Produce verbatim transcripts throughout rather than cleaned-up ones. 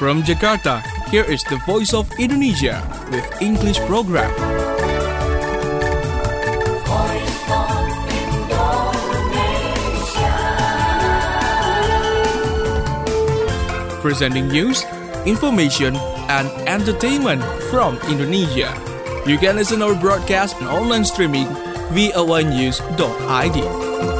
From Jakarta, here is the Voice of Indonesia with English program. Voice of Indonesia. Presenting news, information, and entertainment from Indonesia. You can listen our broadcast and online streaming v o a news dot i d.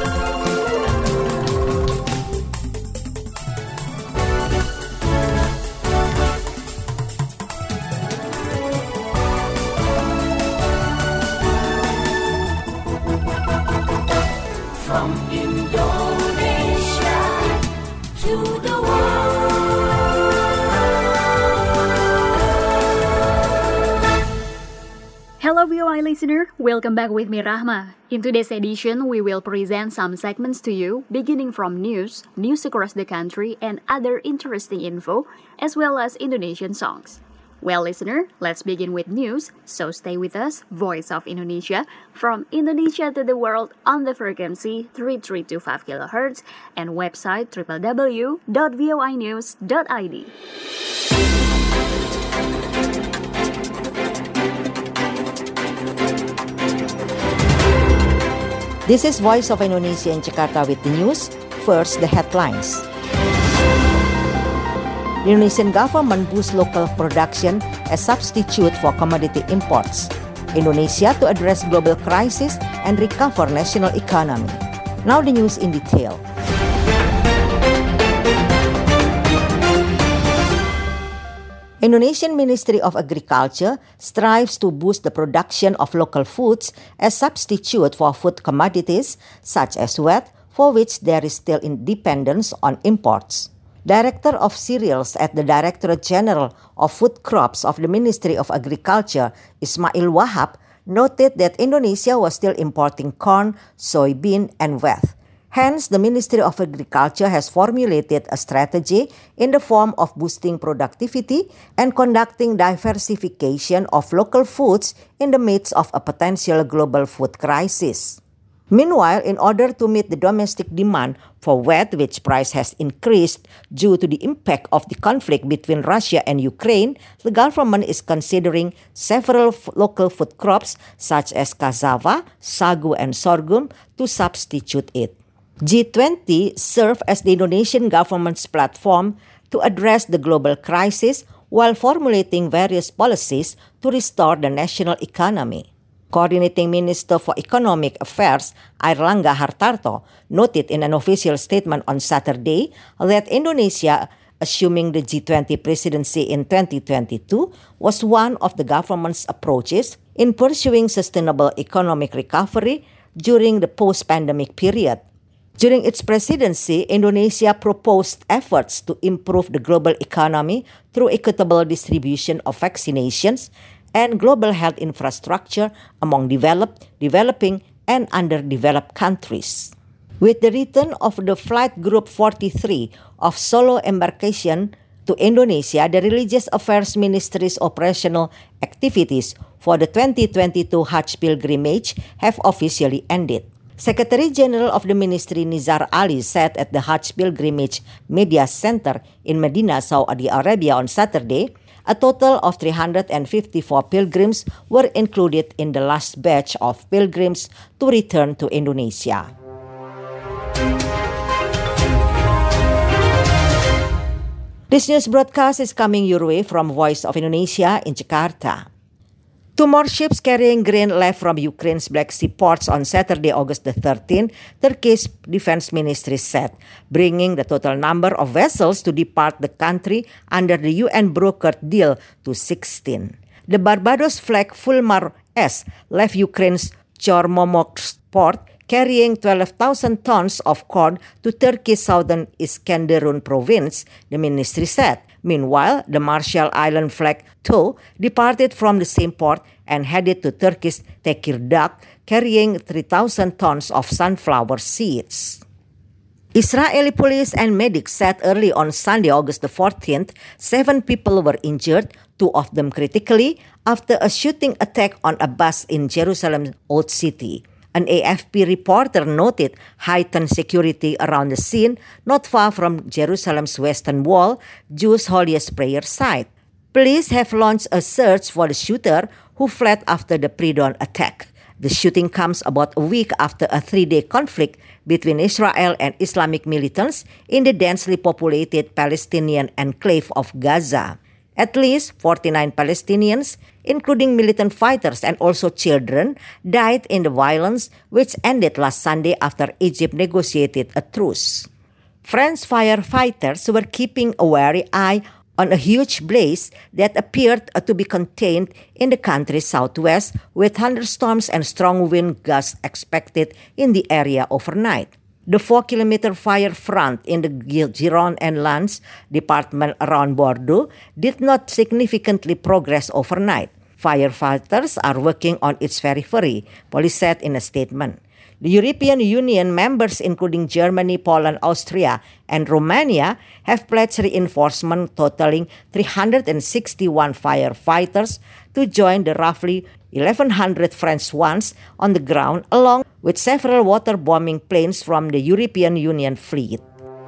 From Indonesia to the world. Hello V O I listener, welcome back with me Rahma. In today's edition, we will present some segments to you, beginning from news, news across the country, and other interesting info, as well as Indonesian songs. Well, listener, let's begin with news, so stay with us, Voice of Indonesia, from Indonesia to the world on the frequency three three two five kilohertz and website w w w dot v o i news dot i d. This is Voice of Indonesia in Jakarta with the news. First, the headlines. The Indonesian government boosts local production as substitute for commodity imports. Indonesia to address global crisis and recover national economy. Now the news in detail. Indonesian Ministry of Agriculture strives to boost the production of local foods as substitute for food commodities such as wheat, for which there is still dependence on imports. Director of Cereals at the Directorate General of Food Crops of the Ministry of Agriculture, Ismail Wahab, noted that Indonesia was still importing corn, soybean, and wheat. Hence, the Ministry of Agriculture has formulated a strategy in the form of boosting productivity and conducting diversification of local foods in the midst of a potential global food crisis. Meanwhile, in order to meet the domestic demand for wheat, which price has increased due to the impact of the conflict between Russia and Ukraine, the government is considering several f- local food crops such as cassava, sagu, and sorghum to substitute it. G twenty served as the Indonesian government's platform to address the global crisis while formulating various policies to restore the national economy. Coordinating Minister for Economic Affairs, Airlangga Hartarto, noted in an official statement on Saturday that Indonesia, assuming the G twenty presidency in twenty twenty-two, was one of the government's approaches in pursuing sustainable economic recovery during the post-pandemic period. During its presidency, Indonesia proposed efforts to improve the global economy through equitable distribution of vaccinations and global health infrastructure among developed, developing, and underdeveloped countries. With the return of the Flight Group forty-three of Solo embarkation to Indonesia, the Religious Affairs Ministry's operational activities for the twenty twenty-two Hajj pilgrimage have officially ended. Secretary General of the Ministry Nizar Ali said at the Hajj Pilgrimage Media Center in Medina, Saudi Arabia on Saturday, a total of three hundred fifty-four pilgrims were included in the last batch of pilgrims to return to Indonesia. This news broadcast is coming your way from Voice of Indonesia in Jakarta. Two more ships carrying grain left from Ukraine's Black Sea ports on Saturday, August the thirteenth, Turkey's defense ministry said, bringing the total number of vessels to depart the country under the U N-brokered deal to sixteen. The Barbados flag Fulmar S left Ukraine's Chornomorsk port carrying twelve thousand tons of corn to Turkey's southern Iskenderun province, the ministry said. Meanwhile, the Marshall Island flag Tow departed from the same port and headed to Turkey's Tekirdağ, carrying three thousand tons of sunflower seeds. Israeli police and medics said early on Sunday, August the fourteenth, seven people were injured, two of them critically, after a shooting attack on a bus in Jerusalem's Old City. An A F P reporter noted heightened security around the scene not far from Jerusalem's Western Wall, Jews' holiest prayer site. Police have launched a search for the shooter who fled after the pre-dawn attack. The shooting comes about a week after a three-day conflict between Israel and Islamic militants in the densely populated Palestinian enclave of Gaza. At least forty-nine Palestinians, including militant fighters and also children, died in the violence, which ended last Sunday after Egypt negotiated a truce. French firefighters were keeping a wary eye on a huge blaze that appeared to be contained in the country's southwest, with thunderstorms and strong wind gusts expected in the area overnight. The four-kilometer fire front in the Gironde and Lens department around Bordeaux did not significantly progress overnight. Firefighters are working on its periphery, police said in a statement. The European Union members, including Germany, Poland, Austria, and Romania, have pledged reinforcement totaling three hundred sixty-one firefighters to join the roughly eleven hundred French ones on the ground, along with several water-bombing planes from the European Union fleet.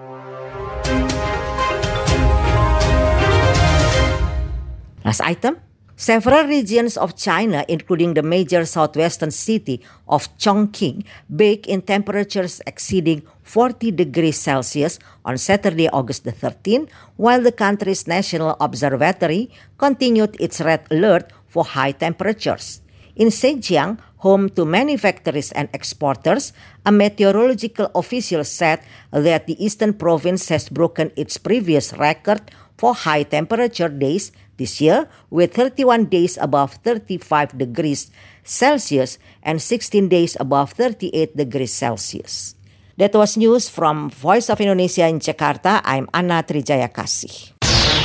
Last item. Several regions of China, including the major southwestern city of Chongqing, bake in temperatures exceeding forty degrees Celsius on Saturday, August the thirteenth, while the country's National Observatory continued its red alert for high temperatures. In Zhejiang, home to many factories and exporters, a meteorological official said that the eastern province has broken its previous record for high temperature days this year, with thirty-one days above thirty-five degrees Celsius and sixteen days above thirty-eight degrees Celsius. That was news from Voice of Indonesia in Jakarta. I'm Anna Trijayakasih.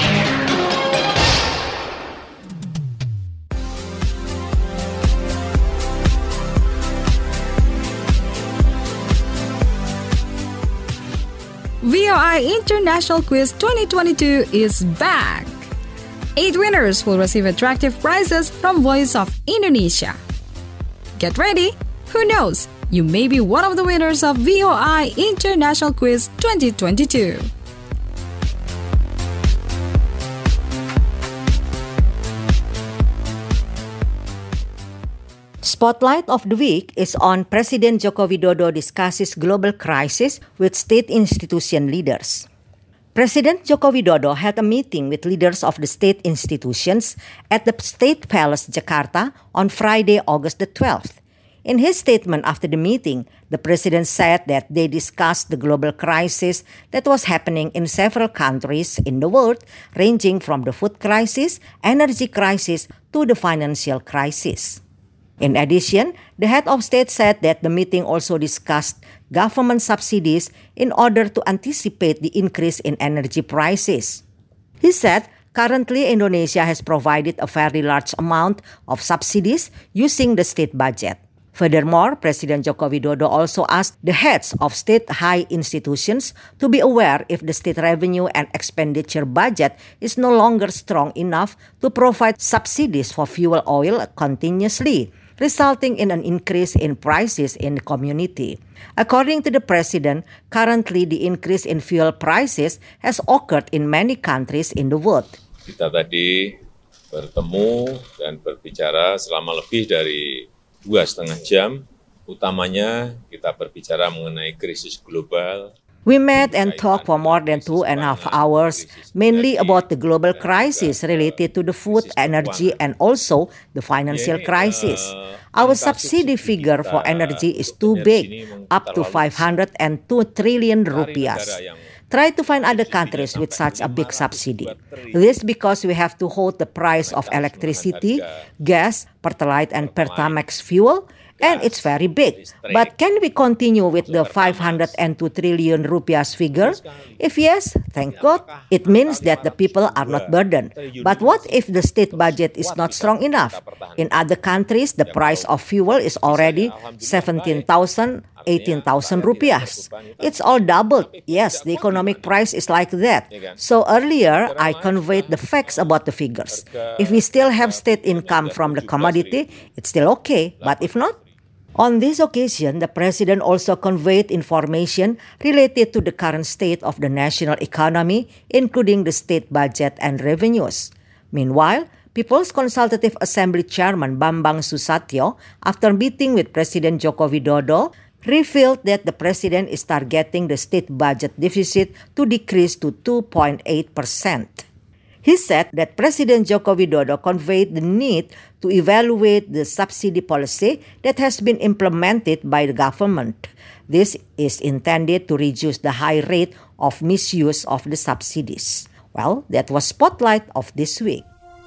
V O I International Quiz twenty twenty-two is back! Eight winners will receive attractive prizes from Voice of Indonesia. Get ready! Who knows? You may be one of the winners of V O I International Quiz twenty twenty-two. Spotlight of the week is on President Joko Widodo discusses global crisis with state institution leaders. President Joko Widodo had a meeting with leaders of the state institutions at the State Palace, Jakarta on Friday, August the twelfth. In his statement after the meeting, the president said that they discussed the global crisis that was happening in several countries in the world, ranging from the food crisis, energy crisis, to the financial crisis. In addition, the head of state said that the meeting also discussed government subsidies in order to anticipate the increase in energy prices. He said currently Indonesia has provided a very large amount of subsidies using the state budget. Furthermore, President Joko Widodo also asked the heads of state high institutions to be aware if the state revenue and expenditure budget is no longer strong enough to provide subsidies for fuel oil continuously, resulting in an increase in prices in the community. According to the president, currently the increase in fuel prices has occurred in many countries in the world. Kita tadi bertemu dan berbicara selama lebih dari dua setengah jam. Utamanya kita berbicara mengenai krisis global. We met and talked for more than two and a half hours, mainly about the global crisis related to the food, energy, and also the financial crisis. Our subsidy figure for energy is too big, up to five hundred two trillion rupiah. Try to find other countries with such a big subsidy. This because we have to hold the price of electricity, gas, Pertalite, and Pertamax fuel, and it's very big. But can we continue with the five hundred two trillion rupiah figure? If yes, thank God, it means that the people are not burdened. But what if the state budget is not strong enough? In other countries, the price of fuel is already seventeen thousand, eighteen thousand rupiah. It's all doubled. Yes, the economic price is like that. So earlier, I conveyed the facts about the figures. If we still have state income from the commodity, it's still okay. But if not, On this occasion, the president also conveyed information related to the current state of the national economy, including the state budget and revenues. Meanwhile, People's Consultative Assembly Chairman Bambang Susatyo, after meeting with President Joko Widodo, revealed that the president is targeting the state budget deficit to decrease to two point eight percent. He said that President Joko Widodo conveyed the need to evaluate the subsidy policy that has been implemented by the government. This is intended to reduce the high rate of misuse of the subsidies. Well, that was Spotlight of this week.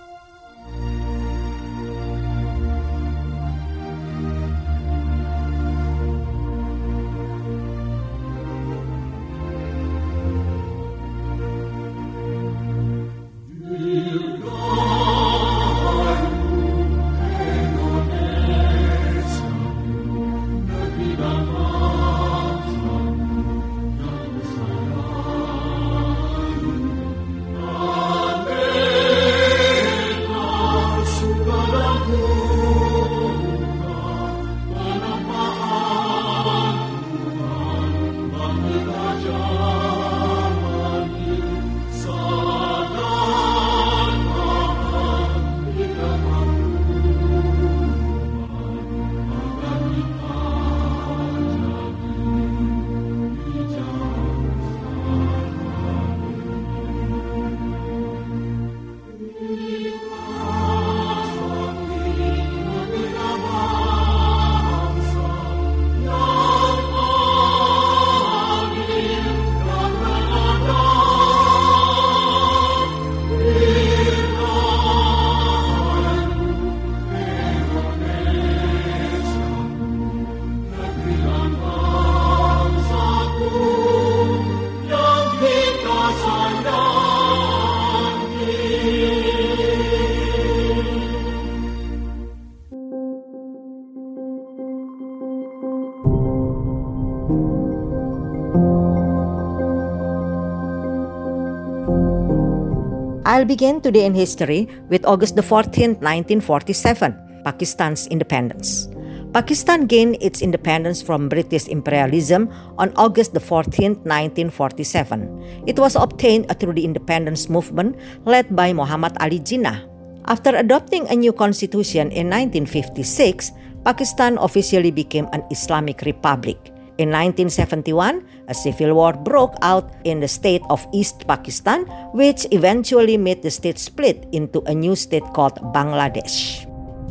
I'll begin today in history with August the fourteenth, nineteen forty-seven, Pakistan's independence. Pakistan gained its independence from British imperialism on August the fourteenth, nineteen forty-seven. It was obtained through the independence movement led by Muhammad Ali Jinnah. After adopting a new constitution in nineteen fifty-six, Pakistan officially became an Islamic republic. In nineteen seventy-one, a civil war broke out in the state of East Pakistan, which eventually made the state split into a new state called Bangladesh.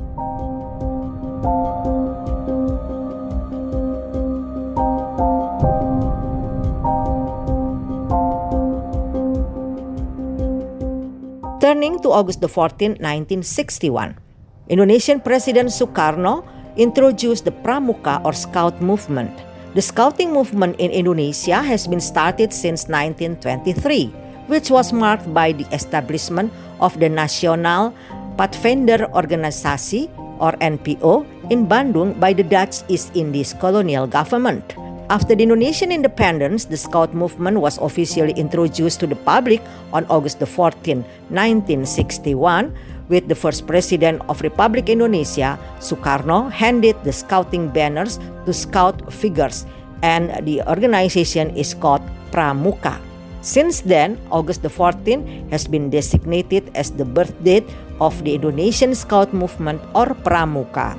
Turning to August the fourteenth, nineteen sixty-one, Indonesian President Sukarno introduced the Pramuka or Scout movement. The Scouting movement in Indonesia has been started since nineteen twenty-three, which was marked by the establishment of the Nasional Padvender Organisasi or N P O in Bandung by the Dutch East Indies colonial government. After the Indonesian independence, the Scout movement was officially introduced to the public on August the fourteenth, nineteen sixty-one, with the first president of Republic Indonesia, Sukarno, handed the scouting banners to scout figures, and the organization is called Pramuka. Since then, August the fourteenth has been designated as the birth date of the Indonesian Scout movement or Pramuka.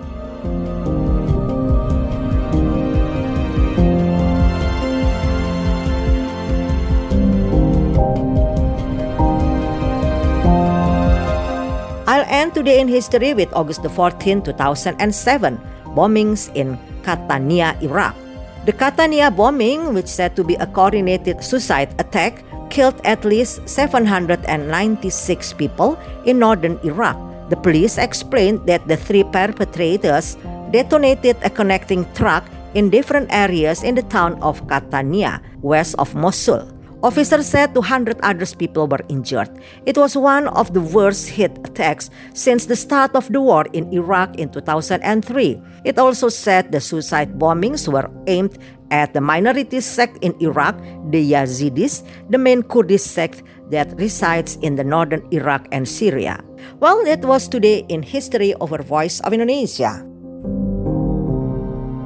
I'll end today in history with August the fourteenth, two thousand seven, bombings in Catania, Iraq. The Catania bombing, which said to be a coordinated suicide attack, killed at least seven hundred ninety-six people in northern Iraq. The police explained that the three perpetrators detonated a connecting truck in different areas in the town of Catania, west of Mosul. Officers said two hundred other people were injured. It was one of the worst hit attacks since the start of the war in Iraq in two thousand three. It also said the suicide bombings were aimed at the minority sect in Iraq, the Yazidis, the main Kurdish sect that resides in the northern Iraq and Syria. Well, that was today in history of our Voice of Indonesia.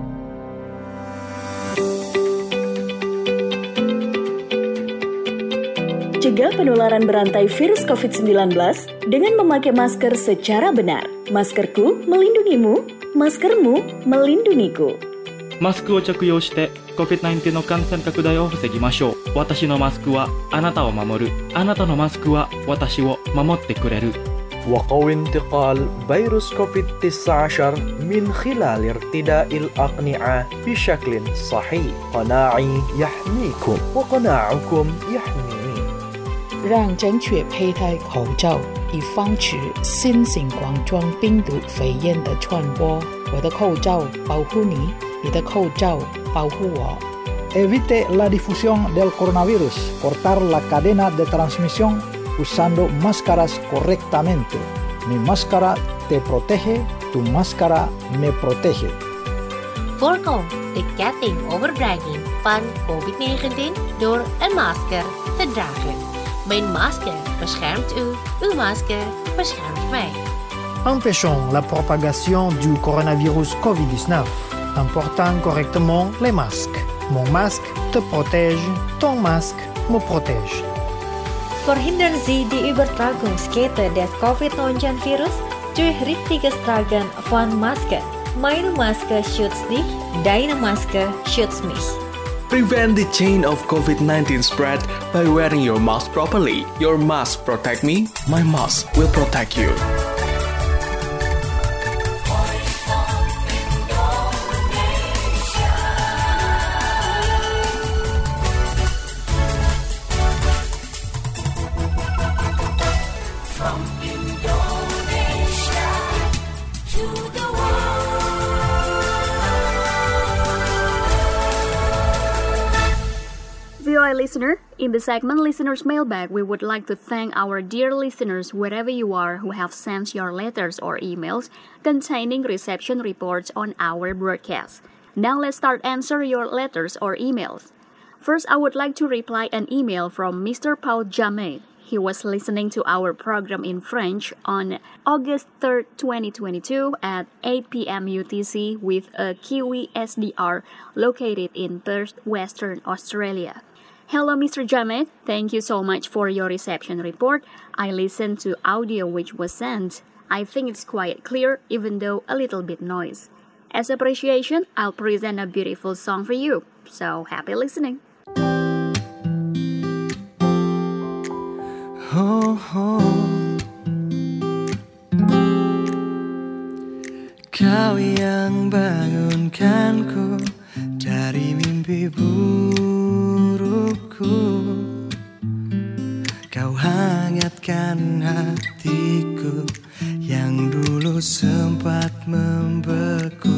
mencegah penularan berantai virus covid sembilan belas dengan memakai masker secara benar. Maskerku melindungimu, maskermu melindungiku. マスクを着用して コビッドナインティーン の感染拡大を防ぎましょう。私のマスクはあなたを守る。あなたのマスクは私を守ってくれる。 وقو انتقال فيروس كوفيد تسعة عشر من خلال ارتداء الأقنعة بشكل صحيح. قناعي يحميكم وقناعكم يحميني. 让正确佩戴口罩，以防止新型冠状病毒肺炎的传播。我的口罩保护你，你的口罩保护我。 Evite la difusión del coronavirus. Cortar la cadena de transmisión usando máscaras correctamente. Mi máscara te protege, tu máscara me protege. Voorkom de ketting overdraging van covid negentien door een masker te dragen. Mijn masker beschermt u, uw masker beschermt mij. Empêchons la propagation du coronavirus covid dix-neuf en portant correctement les masques. Mon masque te protège, ton masque me protège. Verhindern Sie die Übertragungskette des covid neunzehn Virus durch richtiges Tragen von Maske. Meine Maske schützt dich, deine Maske schützt mich. Prevent the chain of covid nineteen spread by wearing your mask properly. Your mask protect me, my mask will protect you. V O I listener, in the segment Listener's Mailbag, we would like to thank our dear listeners wherever you are who have sent your letters or emails containing reception reports on our broadcast. Now let's start answer your letters or emails. First, I would like to reply an email from Mister Paul Jamet. He was listening to our program in French on August third, twenty twenty-two at eight p.m. U T C with a Kiwi S D R located in Perth, Western Australia. Hello, Mister Jamet. Thank you so much for your reception report. I listened to audio which was sent. I think it's quite clear, even though a little bit noise. As appreciation, I'll present a beautiful song for you. So happy listening. Oh, oh. Kau yang bangunkanku dari mimpi burukku. Kau hangatkan hatiku yang dulu sempat membeku.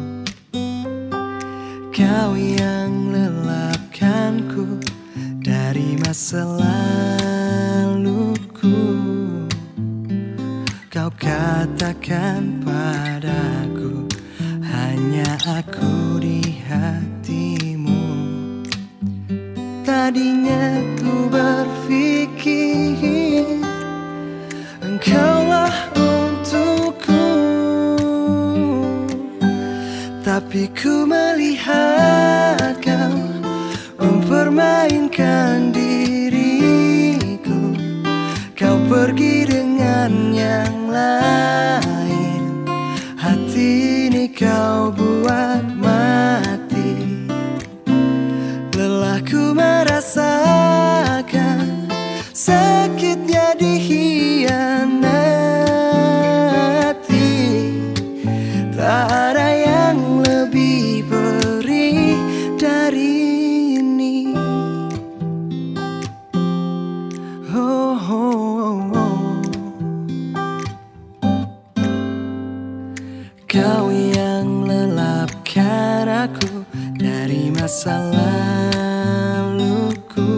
Kau yang lelapkanku dari masa laluku. Kau katakan padaku hanya aku di hatimu. Tadinya ku berpikir engkaulah untukku, tapi ku melihat kau mempermainkan diriku. Kau pergi dengan yang lain, hati ini kau buat mati. Lelahku merasakan sakitnya dikhianati. Tak ada yang lebih perih dari ini. Oh, oh, oh. Kau yang lelapkan aku dari masa laluku.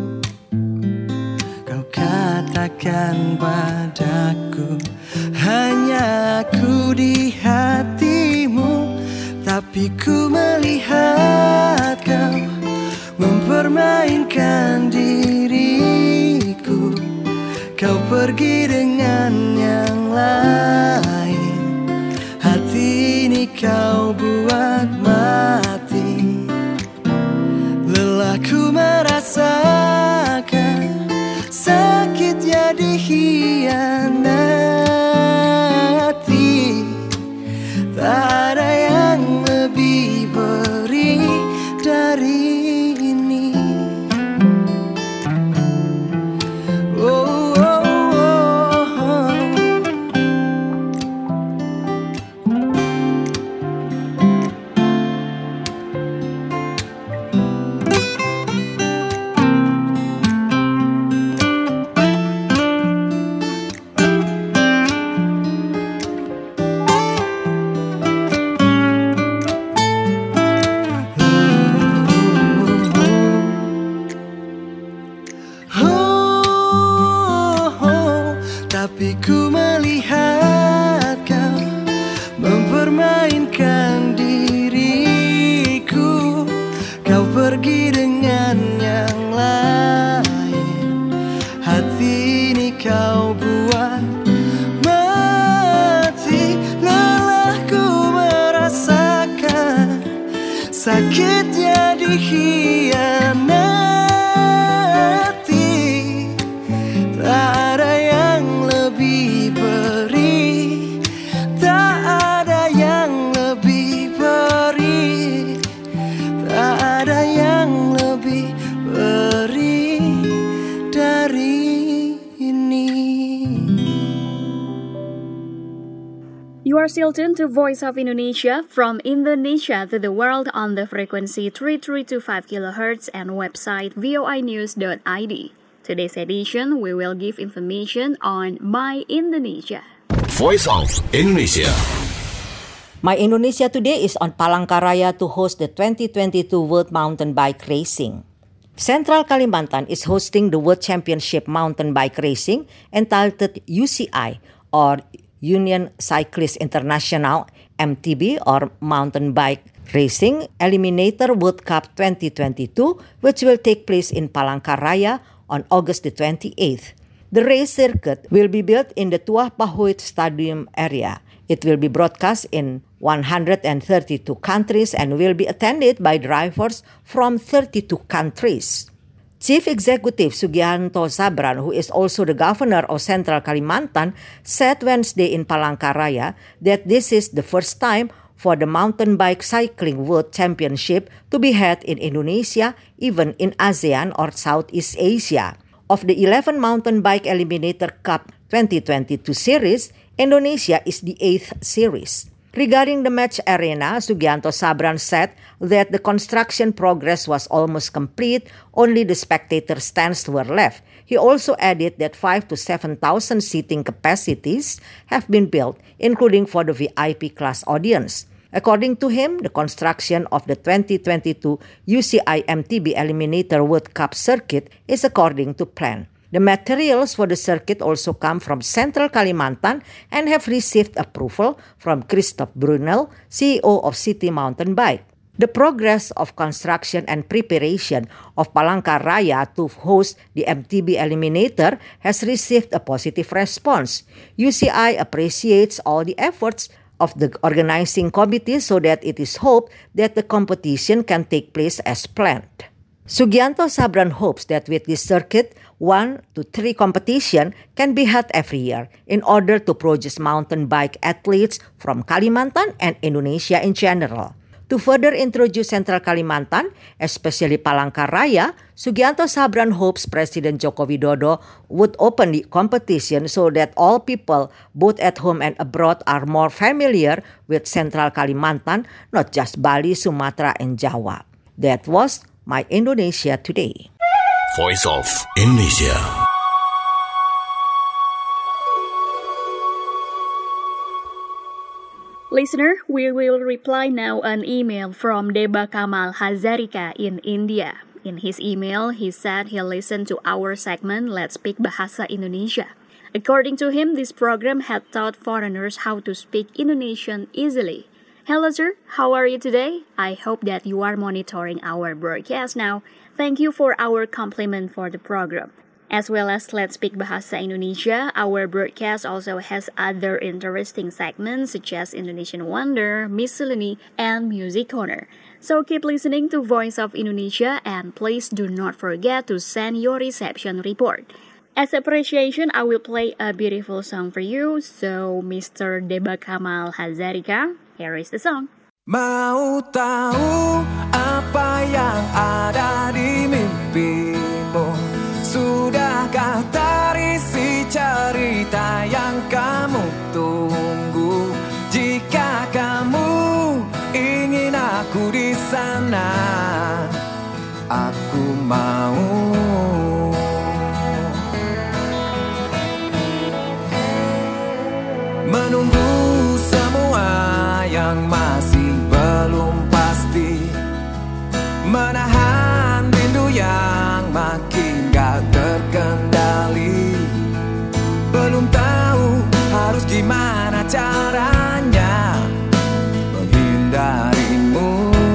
Kau katakan padaku hanya aku di hatimu, tapi ku melihat kau mempermainkan diriku. Kau pergi dengan yang lain, hati ini kau buat mati. Lelahku merasakan hianati. Tak ada yang lebih perih dari ini. Oh, oh, oh, oh. Tapi ku melihat kau mempermainkan diriku. Kau pergi dengan yang lain. Hati ini kau buat mati. Lelah ku merasakan sakitnya dikhianati. Tak ada yang lebih perih, tak ada yang lebih perih, tak ada yang lebih perih dari ini. You are still tuned to Voice of Indonesia, from Indonesia to the world on the frequency thirty-three point two five kilohertz and website voi news dot i d. Today's edition, we will give information on My Indonesia. Voice of Indonesia. My Indonesia today is on Palangkaraya to host the twenty twenty-two World Mountain Bike Racing. Central Kalimantan is hosting the World Championship Mountain Bike Racing entitled U C I, or Union Cyclist International, M T B, or Mountain Bike Racing Eliminator World Cup twenty twenty-two, which will take place in Palangkaraya on August the twenty-eighth. The race circuit will be built in the Tuah Pahoit Stadium area. It will be broadcast in one hundred thirty-two countries and will be attended by drivers from thirty-two countries. Chief Executive Sugianto Sabran, who is also the governor of Central Kalimantan, said Wednesday in Palangkaraya that this is the first time for the Mountain Bike Cycling World Championship to be held in Indonesia, even in ASEAN or Southeast Asia. Of the eleven Mountain Bike Eliminator Cup twenty twenty-two series, Indonesia is the eighth series. Regarding the match arena, Sugianto Sabran said that the construction progress was almost complete, only the spectator stands were left. He also added that five to seven thousand seating capacities have been built, including for the V I P class audience. According to him, the construction of the twenty twenty-two U C I M T B Eliminator World Cup circuit is according to plan. The materials for the circuit also come from Central Kalimantan and have received approval from Christoph Brunel, C E O of City Mountain Bike. The progress of construction and preparation of Palangkaraya to host the M T B Eliminator has received a positive response. U C I appreciates all the efforts of the organizing committee so that it is hoped that the competition can take place as planned. Sugianto Sabran hopes that with this circuit, one to three competition can be held every year in order to produce mountain bike athletes from Kalimantan and Indonesia in general. To further introduce Central Kalimantan, especially Palangkaraya, Sugianto Sabran hopes President Joko Widodo would open the competition so that all people, both at home and abroad, are more familiar with Central Kalimantan, not just Bali, Sumatra, and Java. That was My Indonesia Today. Voice of Indonesia. Listener, we will reply now an email from Deba Kamal Hazarika in India. In his email, he said he listened to our segment Let's Speak Bahasa Indonesia. According to him, this program had taught foreigners how to speak Indonesian easily. Hello sir, how are you today? I hope that you are monitoring our broadcast now. Thank you for our compliment for the program. As well as Let's Speak Bahasa Indonesia, our broadcast also has other interesting segments such as Indonesian Wonder, Miscellany, and Music Corner. So keep listening to Voice of Indonesia and please do not forget to send your reception report. As appreciation, I will play a beautiful song for you. So, Mister Deba Kamal Hazarika, here is the song. Mau tahu apa yang ada di mimpimu? Sudahkah terisi cerita yang kamu tunggu? Jika kamu ingin aku di sana, aku mau. Menunggu semua yang masih belum pasti, menahan rindu yang makin gak terkendali. Belum tahu harus gimana caranya menghindarimu.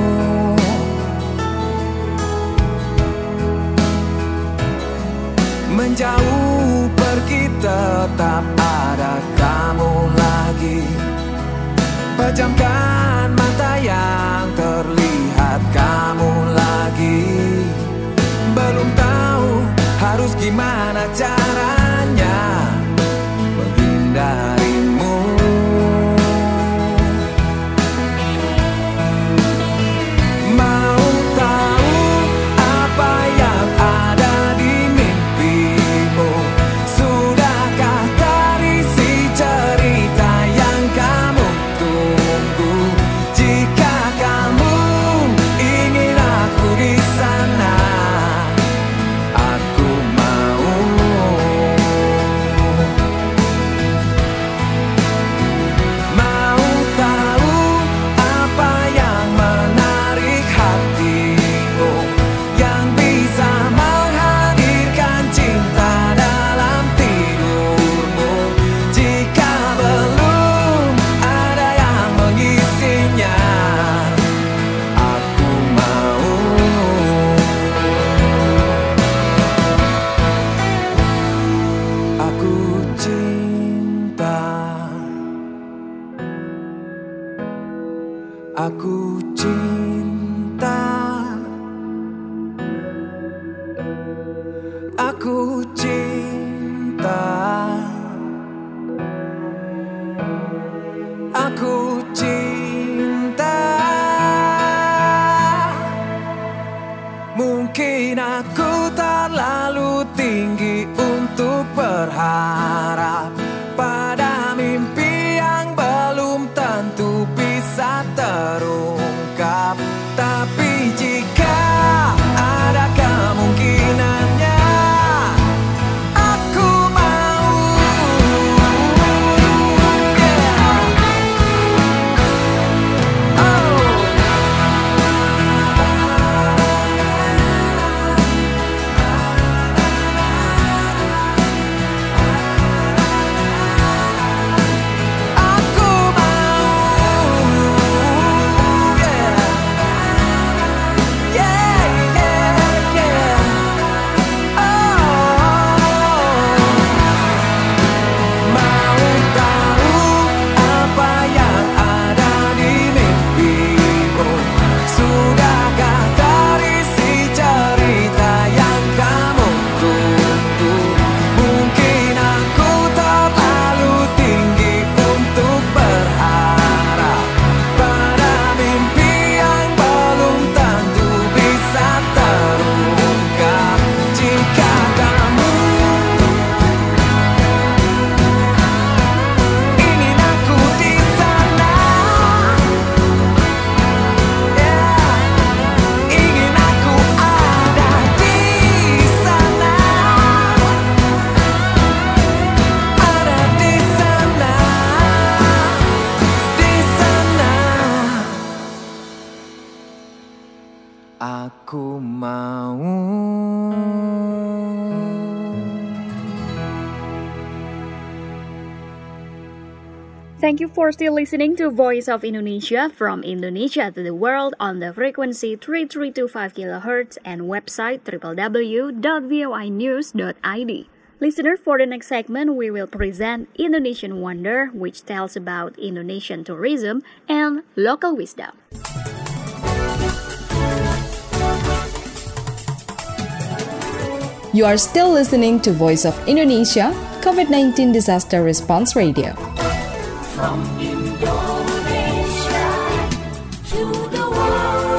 Menjauh pergi tetap ada kamu lagi. Pejamkan mata yang terlihat kamu lagi. Belum tahu harus gimana caranya menghindarimu. Mau tahu apa yang ada di mimpimu? Sudahkah terisi cerita yang kamu tunggu? Jika kamu ingin aku di sana, aku mau. Mau tahu apa yang menarik hatimu, yang bisa menghadirkan cinta dalam tidurmu. Jika belum ada yang mengisinya, aku mau. Aku cinta, aku cinta, aku cinta, aku cinta. Mungkin aku terlalu tinggi untuk berharap pada mimpi yang belum tentu bisa terungkap. Tapi jika ada kemungkinannya, aku mau. Yeah. Oh. Aku mau. Yeah. Yeah, yeah, yeah. Oh. Mau tahu apa yang ada di mimpimu? Sudahkah terisi cerita yang kamu tunggu? Mungkin aku terlalu tinggi untuk berharap pada mimpi yang belum tentu bisa terungkap. Jika kamu ingin aku di sana, yeah. Ingin aku ada di sana, ada di sana, di sana. Aku mau. Thank you for still listening to Voice of Indonesia from Indonesia to the world on the frequency three three two five kilohertz and website w w w dot voi news dot i d. Listener, for the next segment, we will present Indonesian Wonder, which tells about Indonesian tourism and local wisdom. You are still listening to Voice of Indonesia, COVID nineteen Disaster Response Radio. From Indonesia to the world.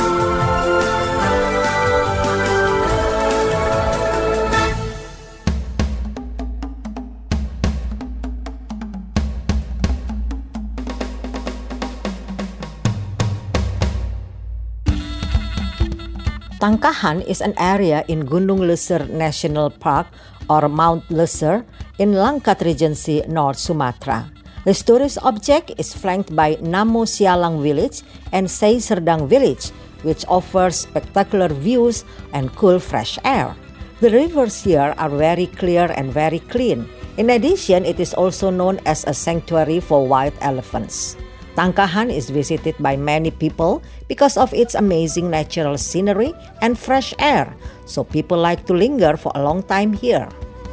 Tangkahan is an area in Gunung Leser National Park or Mount Leser in Langkat Regency, North Sumatra. This tourist object is flanked by Namo Sialang Village and Sei Serdang Village, which offers spectacular views and cool fresh air. The rivers here are very clear and very clean. In addition, it is also known as a sanctuary for white elephants. Tangkahan is visited by many people because of its amazing natural scenery and fresh air, so people like to linger for a long time here.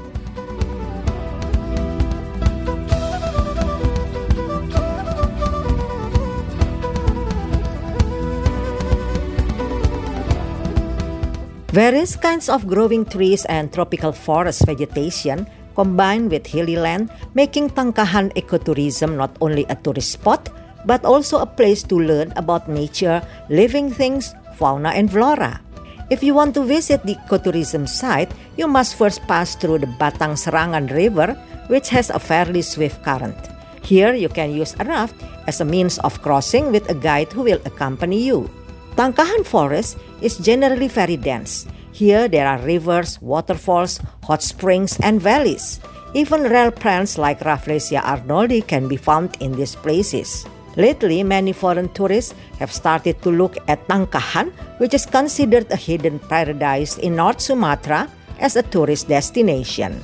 Various kinds of growing trees and tropical forest vegetation combined with hilly land, making Tangkahan ecotourism not only a tourist spot, but also a place to learn about nature, living things, fauna, and flora. If you want to visit the ecotourism site, you must first pass through the Batang Serangan River, which has a fairly swift current. Here, you can use a raft as a means of crossing with a guide who will accompany you. Tangkahan Forest is generally very dense. Here, there are rivers, waterfalls, hot springs, and valleys. Even rare plants like Rafflesia arnoldi can be found in these places. Lately, many foreign tourists have started to look at Tangkahan, which is considered a hidden paradise in North Sumatra, as a tourist destination.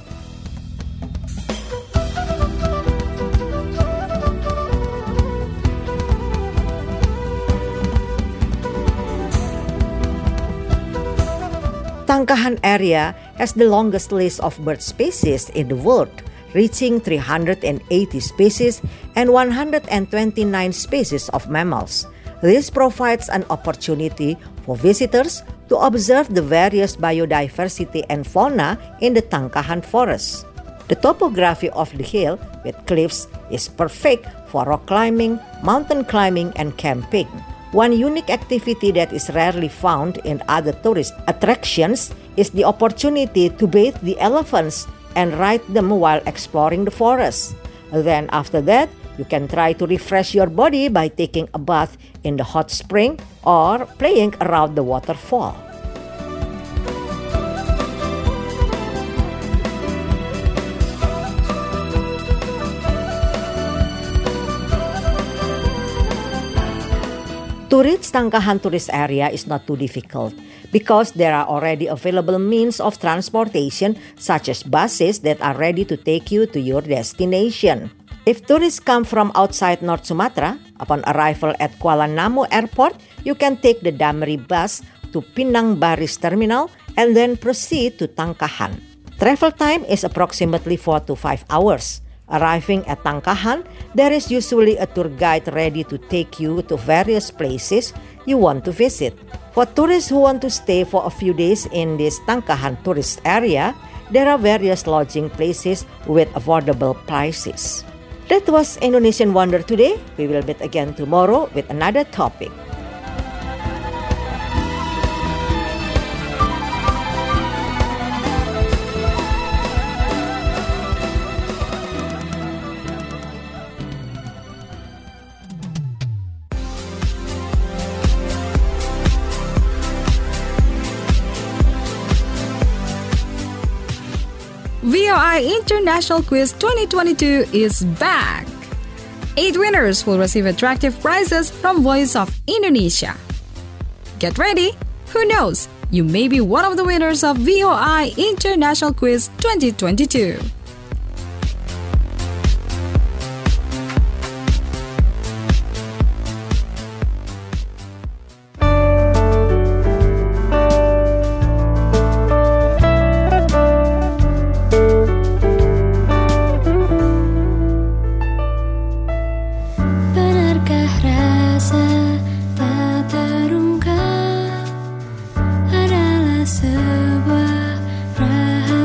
Tangkahan area has the longest list of bird species in the world, reaching three hundred eighty species and one hundred twenty-nine species of mammals. This provides an opportunity for visitors to observe the various biodiversity and fauna in the Tangkahan forest. The topography of the hill with cliffs is perfect for rock climbing, mountain climbing, and camping. One unique activity that is rarely found in other tourist attractions is the opportunity to bathe the elephants and ride them while exploring the forest. Then after that, you can try to refresh your body by taking a bath in the hot spring or playing around the waterfall. To reach Tangkahan tourist area is not too difficult because there are already available means of transportation such as buses that are ready to take you to your destination. If tourists come from outside North Sumatra, upon arrival at Kuala Namu Airport, you can take the Damri bus to Pinang Baris Terminal and then proceed to Tangkahan. Travel time is approximately four to five hours. Arriving at Tangkahan, there is usually a tour guide ready to take you to various places you want to visit. For tourists who want to stay for a few days in this Tangkahan tourist area, there are various lodging places with affordable prices. That was Indonesian Wonder today. We will meet again tomorrow with another topic. V O I International Quiz twenty twenty-two is back! Eight winners will receive attractive prizes from Voice of Indonesia. Get ready! Who knows? You may be one of the winners of V O I International Quiz twenty twenty-two. Sebuah rahasia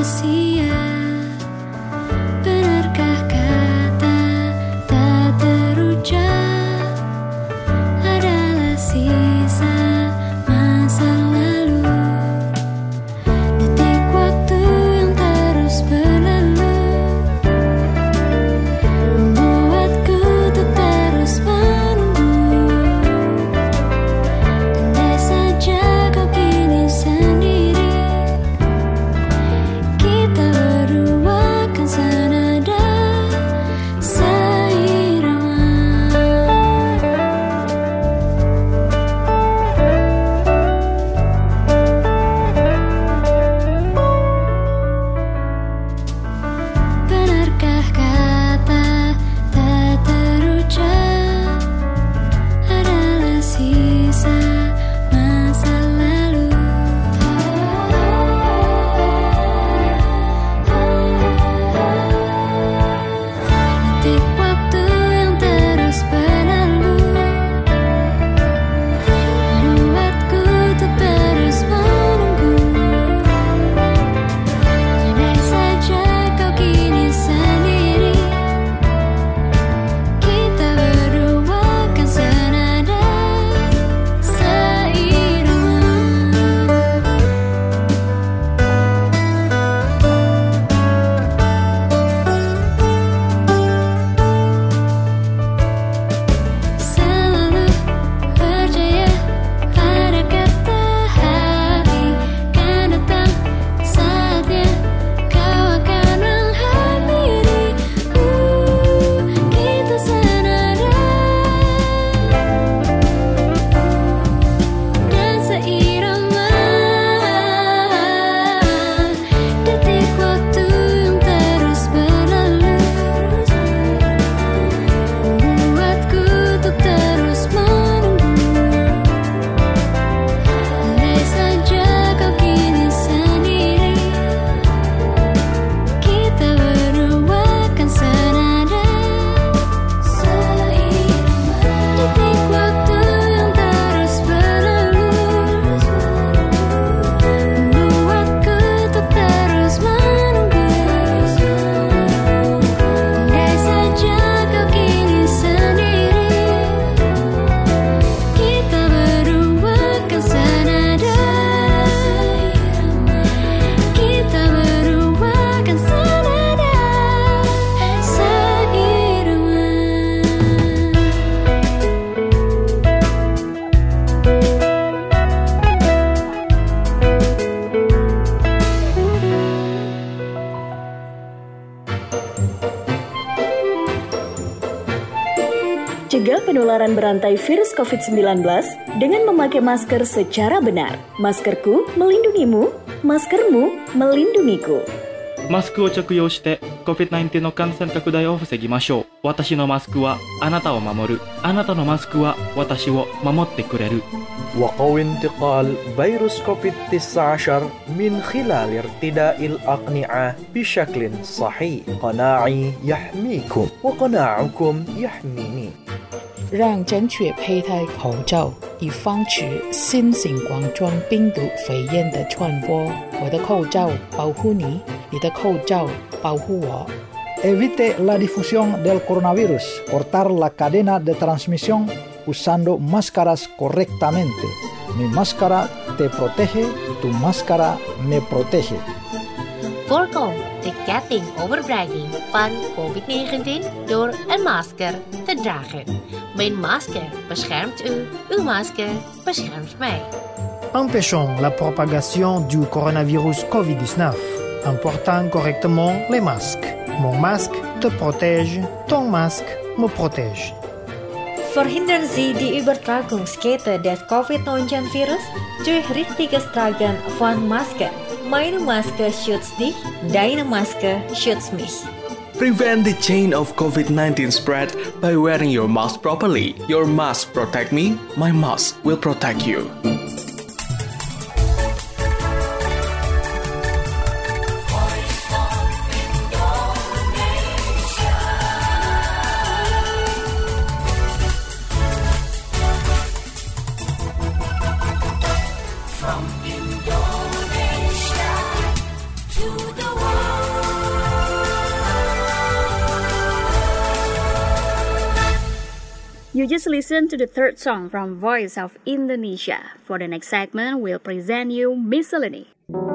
penularan berantai virus covid sembilan belas dengan memakai masker secara benar. Maskerku melindungimu, maskermu melindungiku. マスクを着用して コビッドナインティーン の感染拡大を防ぎましょう。私のマスクはあなたを守る。あなたのマスクは私を守ってくれる。 وقو انتقال فيروس كوفيد تسعة عشر من خلال ارتداء الأقنعة بشكل صحيح. قناعي يحميكم وقناعكم يحميني. 让正确佩戴口罩，以防止新型冠状病毒肺炎的传播。我的口罩保护你，你的口罩保护我。 Evite la difusión del coronavirus. Cortar la cadena de transmisión usando máscaras correctamente. Mi máscara te protege, tu máscara me protege. Voorkom de ketting overbregging van covid negentien door een masker te dragen. Mijn masker beschermt u, uw masker beschermt mij. Empêchons la propagation du coronavirus covid dix-neuf en portant correctement les masques. Mon masque te protège, ton masque me protège. Verhindern Sie die Übertragungskette des covid neunzehn Virus durch richtiges Tragen von Maske. Meine Maske schützt dich, deine Maske schützt mich. Prevent the chain of covid nineteen spread by wearing your mask properly. Your mask protect me, my mask will protect you. You just listened to the third song from Voice of Indonesia. For the next segment, we'll present you Miscellany.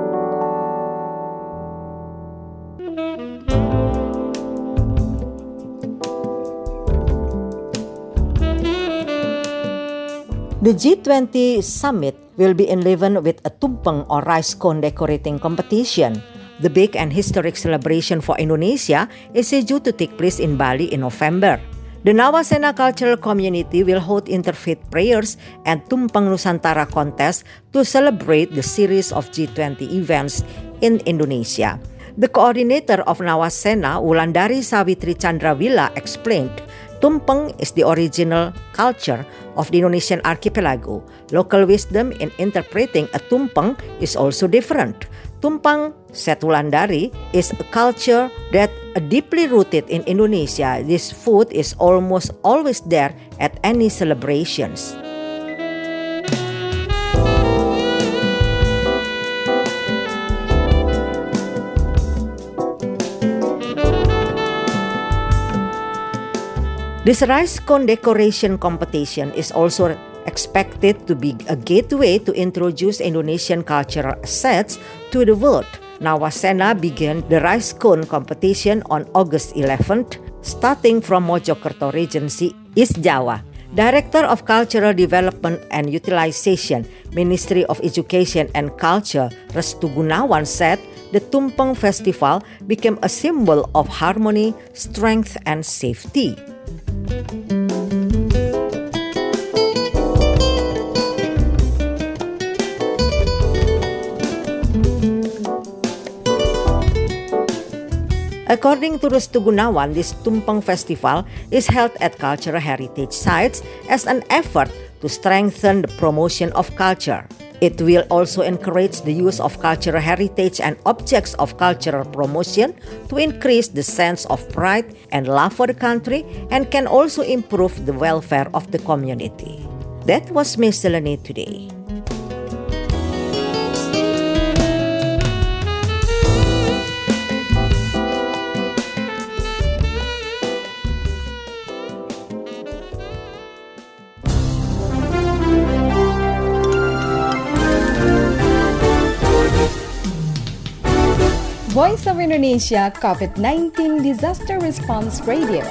The G twenty summit will be enlivened with a tumpeng or rice cone decorating competition. The big and historic celebration for Indonesia is due to take place in Bali in November. The Nawasena cultural community will hold interfaith prayers and Tumpeng Nusantara contest to celebrate the series of G twenty events in Indonesia. The coordinator of Nawasena, Wulandari Sawitri Chandrawila, explained, Tumpeng is the original culture of the Indonesian archipelago. Local wisdom in interpreting a tumpeng is also different. Tumpeng, said Wulandari, is a culture that is deeply rooted in Indonesia. This food is almost always there at any celebrations. This rice cone decoration competition is also expected to be a gateway to introduce Indonesian cultural assets to the world. Nawasena began the rice cone competition on August eleventh, starting from Mojokerto Regency, East Java. Director of Cultural Development and Utilization, Ministry of Education and Culture, Restu Gunawan, said the Tumpeng Festival became a symbol of harmony, strength, and safety. According to Restu Gunawan, this Tumpeng Festival is held at cultural heritage sites as an effort to strengthen the promotion of culture. It will also encourage the use of cultural heritage and objects of cultural promotion to increase the sense of pride and love for the country and can also improve the welfare of the community. That was Miscellany today. Voice of Indonesia COVID nineteen Disaster Response Radio.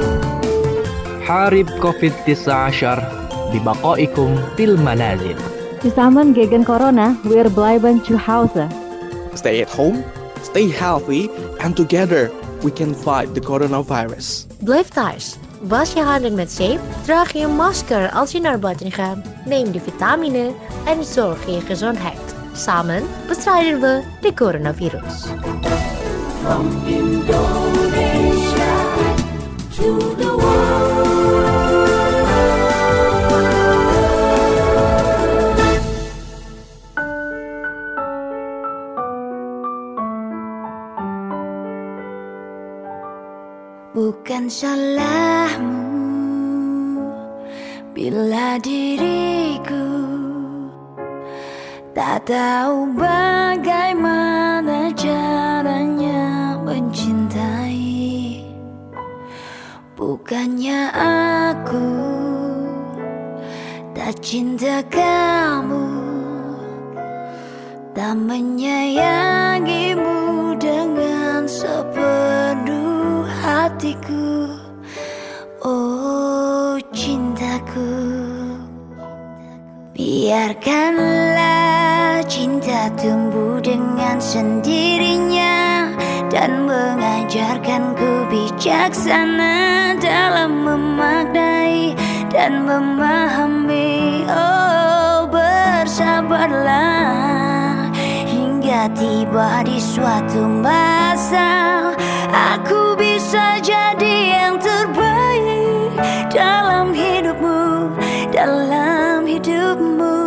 حارب كوفيد تسعة عشر ببقائكم في المنازل. Zusammen gegen Corona, wir bleiben zu Hause. Stay at home, stay healthy, and together we can fight the coronavirus. Blijf thuis. Was je handen met zeep, draag je een masker als je naar buiten gaat, neem de vitamine en zorg voor je gezondheid. Samen bestrijden we de coronavirus. From Indonesia to the world. Bukan salahmu bila diriku tak tahu bagaimana caranya mencintai. Bukannya aku tak cinta kamu, tak menyayangimu dengan sepenuh hatiku. Oh cintaku, biarkanlah cinta tumbuh dengan sendirinya dan mengajarkanku bijaksana dalam memaknai dan memahami. Oh bersabarlah hingga tiba di suatu masa aku bisa jadi yang terbaik dalam hidupmu, dalam hidupmu,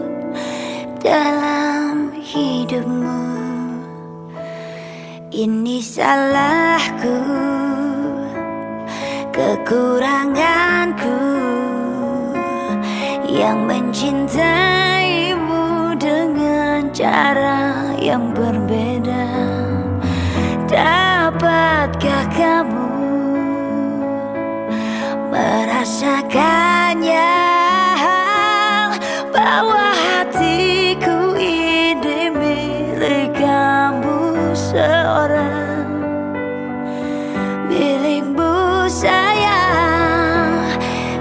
dalam hidupmu. Ini salahku, kekuranganku yang mencintaimu dengan cara yang berbeda. Dapatkah kamu merasakannya, bahwa hatiku ini milik kamu seorang, milikmu sayang.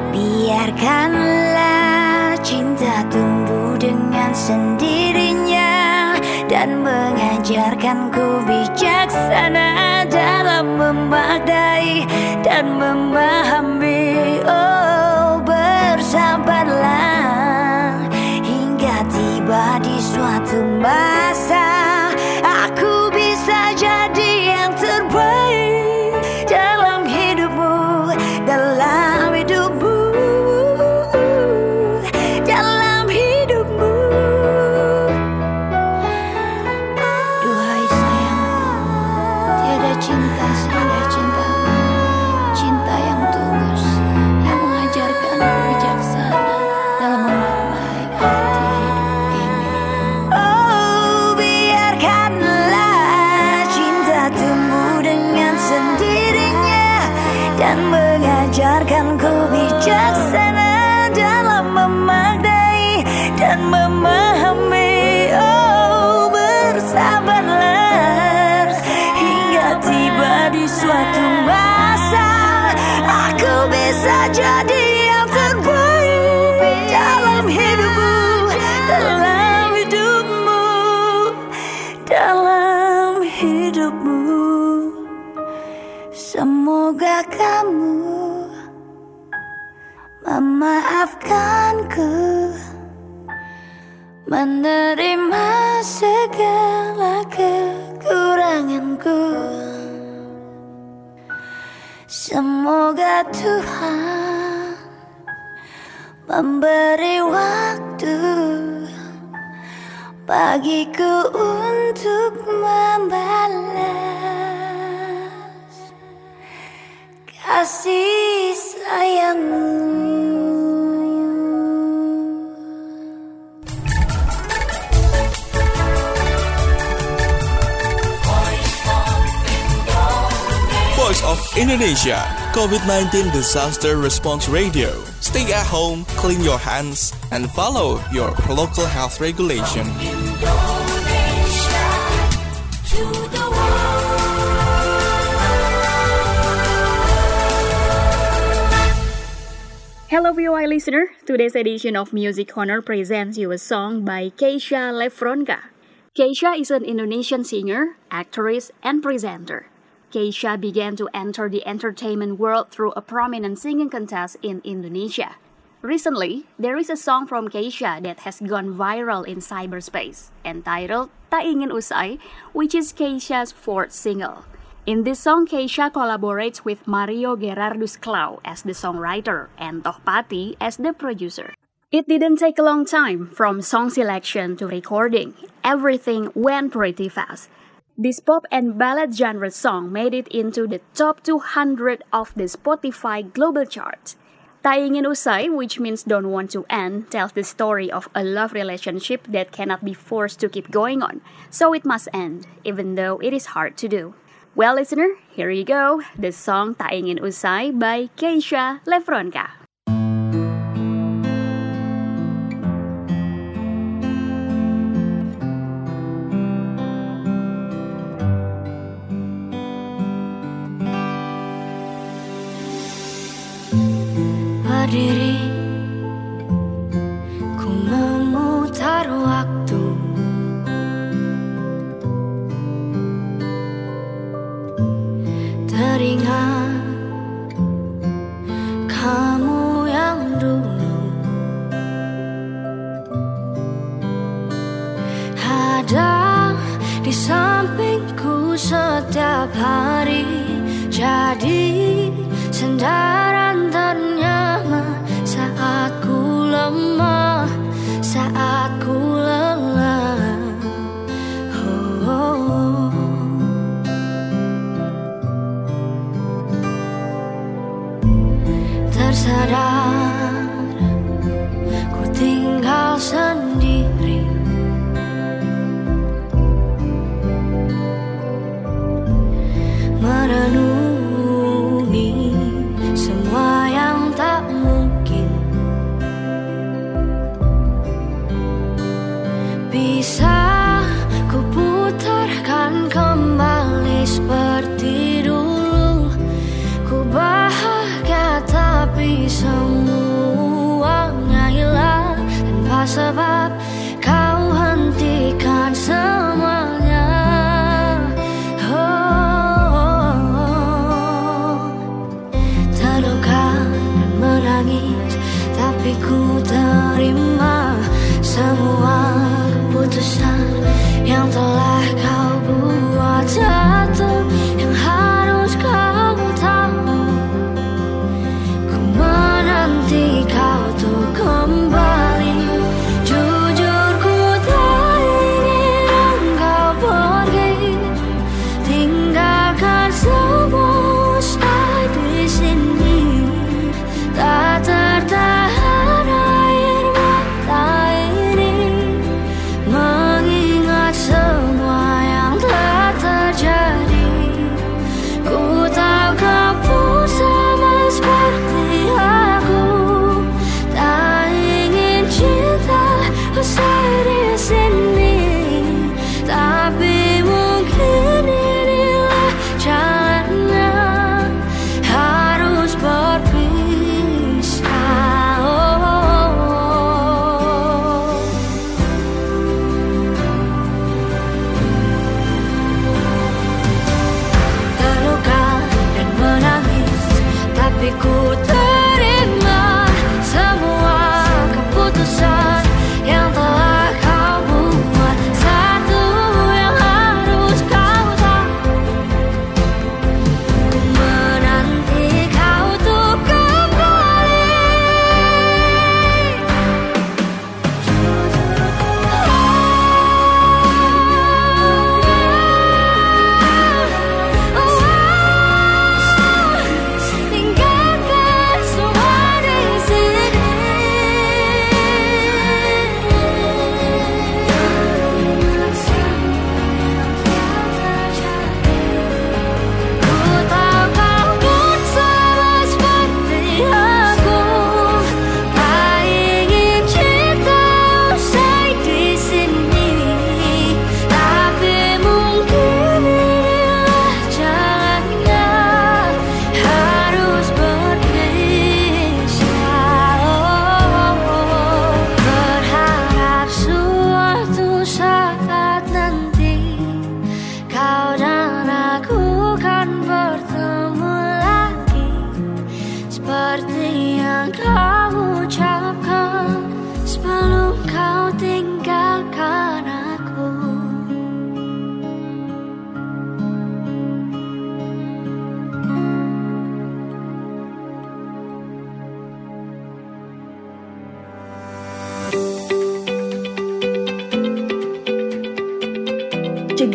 Biarkanlah cinta tumbuh dengan sendirinya dan mengajarkanku bijaksana dalam memaknai dan memahami. Oh bersabarlah hingga tiba di suatu masa aku bisa jadi yang terbaik dalam hidupmu, dalam hidupmu, dalam hidupmu. Duhai sayangku, tiada cinta seindah cintamu, cinta yang tulus, yang mengajarkan bijaksana dalam memaknai arti hidup ini. Oh, biarkanlah cinta tumbuh dengan sendirinya dan mengajarkanku bijaksana dalam memaknai dan memahami. Oh, bersabarlah hingga tiba di suatu masa aku bisa jadi yang terbaik dalam hidupmu, dalam hidupmu, dalam hidupmu. Semoga kamu memaafkanku, menerima segala kekuranganku. Semoga Tuhan memberi waktu bagiku untuk membalas kasih sayangmu. Voice of Indonesia, COVID nineteen Disaster Response Radio. Stay at home, clean your hands, and follow your local health regulation. Indonesia to the Hello Hello V O I listener, today's edition of Music Corner presents you a song by Keisha Lefronka. Keisha is an Indonesian singer, actress, and presenter. Keisha began to enter the entertainment world through a prominent singing contest in Indonesia. Recently, there is a song from Keisha that has gone viral in cyberspace, entitled Tak Ingin Usai, which is Keisha's fourth single. In this song, Keisha collaborates with Mario Gerardus Klau as the songwriter and Tohpati as the producer. It didn't take a long time from song selection to recording. Everything went pretty fast. This pop and ballad genre song made it into the top two hundred of the Spotify global chart. Tak Ingin Usai, which means don't want to end, tells the story of a love relationship that cannot be forced to keep going on, so it must end, even though it is hard to do. Well, listener, here you go, the song Tak Ingin Usai by Keisha Lefronka. Berdiri, ku memutar waktu. Teringat kamu yang dulu ada di sampingku setiap hari, jadi sandaran ternyaman saat ku lemah, saat ku lelah. Oh, oh. Tersadar ku tinggal sendiri, merenungi semua yang tak mungkin bisa ku putarkan kembali seperti dulu. Ku bahagia tapi semuanya hilang tanpa sebab.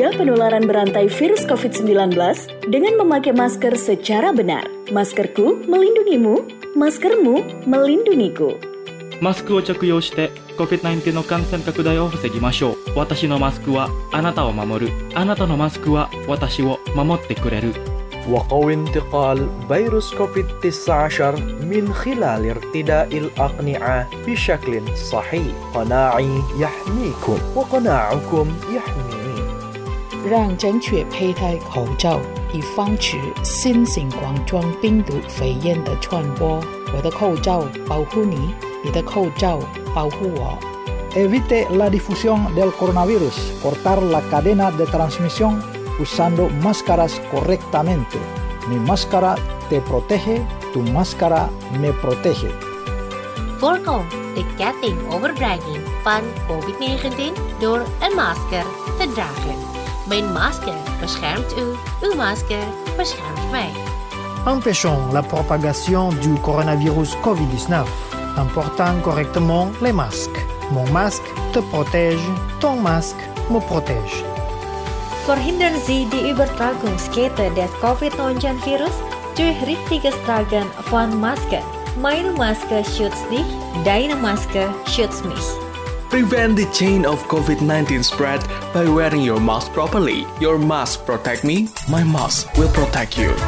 mencegah penularan berantai virus covid sembilan belas dengan memakai masker secara benar. Maskerku melindungimu, maskermu melindungiku. マスクを着用して コビッドナインティーン の感染拡大を防ぎましょう。私のマスクはあなたを守る。あなたのマスクは私を守ってくれる。 وقوي انتقال فيروس كوفيد تسعة عشر من خلال ارتداء الأقنعة بشكل صحيح. قناعي يحميكم وقناعكم يحميني. 让正确佩戴口罩，以防止新型冠状病毒肺炎的传播。我的口罩保护你，你的口罩保护我。 Evite la difusión del coronavirus. Cortar la cadena de transmisión usando máscaras correctamente. Mi máscara te protege, tu máscara me protege. Voorkom de ketting overdraging van covid negentien door een masker te dragen. Mijn masker beschermt u, uw masker beschermt mij. Empêchons la propagation du coronavirus covid dix-neuf en portant correctement les masques. Mon masque te protège, ton masque me protège. Verhindern Sie die Übertragungskette des covid neunzehn Virus durch richtiges Tragen von Maske. Meine Maske schützt dich, deine Maske schützt mich. Prevent the chain of covid nineteen spread by wearing your mask properly. Your mask protect me, my mask will protect you.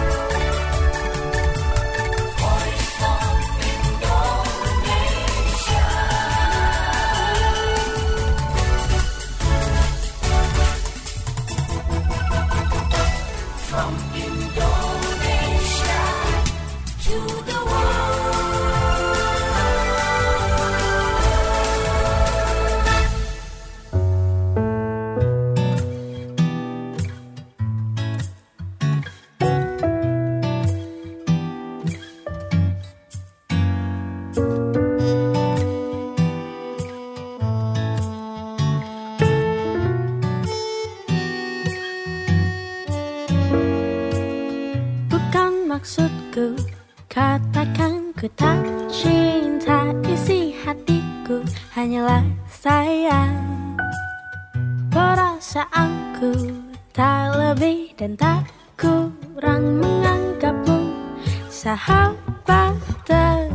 From Indonesia to the world. Bukan maksudku katakan ku tak cinta, isi hatiku hanyalah sayang. Perasaanku tak lebih dan tak kurang menganggapmu sahabat ter